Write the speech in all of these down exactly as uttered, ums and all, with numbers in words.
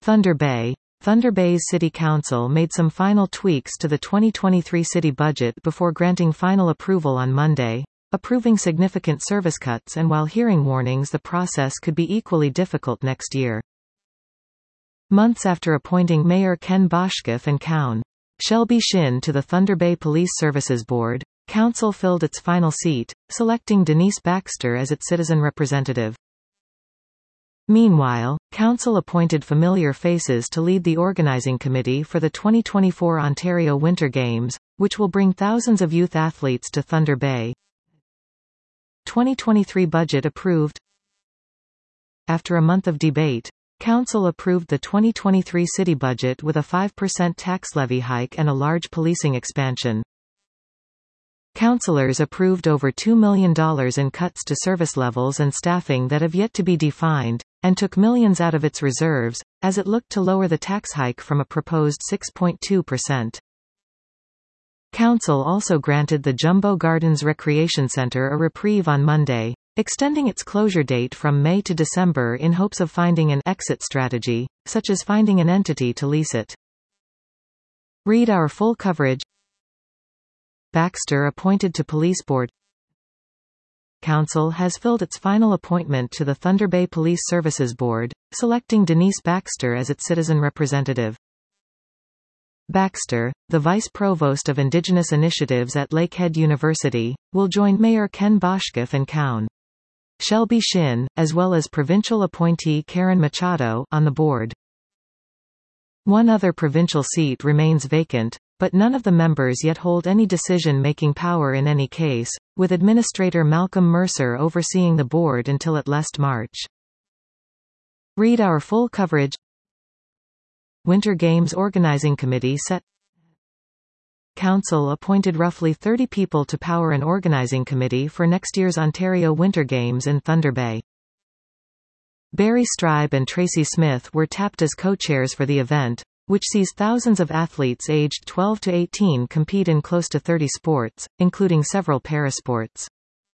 Thunder Bay. Thunder Bay's City Council made some final tweaks to the twenty twenty-three city budget before granting final approval on Monday, approving significant service cuts and while hearing warnings the process could be equally difficult next year. Months after appointing Mayor Ken Boshkoff and Coun. Shelby Shin to the Thunder Bay Police Services Board, Council filled its final seat, selecting Denise Baxter as its citizen representative. Meanwhile, Council appointed familiar faces to lead the organizing committee for the twenty twenty-four Ontario Winter Games, which will bring thousands of youth athletes to Thunder Bay. twenty twenty-three budget approved. After a month of debate, Council approved the twenty twenty-three city budget with a five percent tax levy hike and a large policing expansion. Councillors approved over two million dollars in cuts to service levels and staffing that have yet to be defined, and took millions out of its reserves, as it looked to lower the tax hike from a proposed six point two percent. Council also granted the Jumbo Gardens Recreation Centre a reprieve on Monday, extending its closure date from May to December in hopes of finding an exit strategy, such as finding an entity to lease it. Read our full coverage. Baxter appointed to Police Board. Council has filled its final appointment to the Thunder Bay Police Services Board, selecting Denise Baxter as its citizen representative. Baxter, the Vice Provost of Indigenous Initiatives at Lakehead University, will join Mayor Ken Boshkoff and Coun. Shelby Shin, as well as provincial appointee Karen Machado, on the board. One other provincial seat remains vacant, but none of the members yet hold any decision-making power in any case, with Administrator Malcolm Mercer overseeing the board until at least March. Read our full coverage. Winter Games Organizing Committee set. Council appointed roughly thirty people to power an organizing committee for next year's Ontario Winter Games in Thunder Bay. Barry Stribe and Tracy Smith were tapped as co-chairs for the event, which sees thousands of athletes aged twelve to eighteen compete in close to thirty sports, including several parasports.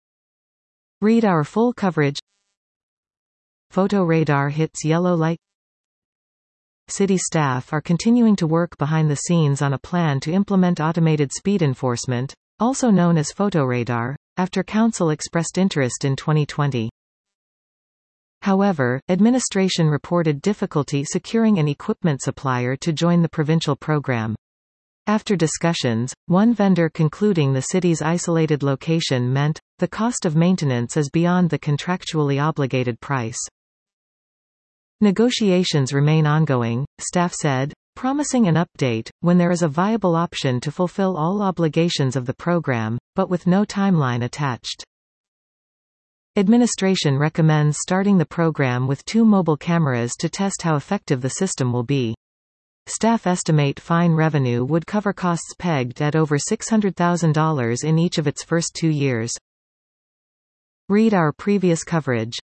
Read our full coverage. Photo radar hits yellow light. City staff are continuing to work behind the scenes on a plan to implement automated speed enforcement, also known as photo radar, after Council expressed interest in twenty twenty. However, administration reported difficulty securing an equipment supplier to join the provincial program. After discussions, one vendor concluding the city's isolated location meant, the cost of maintenance is beyond the contractually obligated price. Negotiations remain ongoing, staff said, promising an update when there is a viable option to fulfill all obligations of the program, but with no timeline attached. Administration recommends starting the program with two mobile cameras to test how effective the system will be. Staff estimate fine revenue would cover costs pegged at over six hundred thousand dollars in each of its first two years. Read our previous coverage.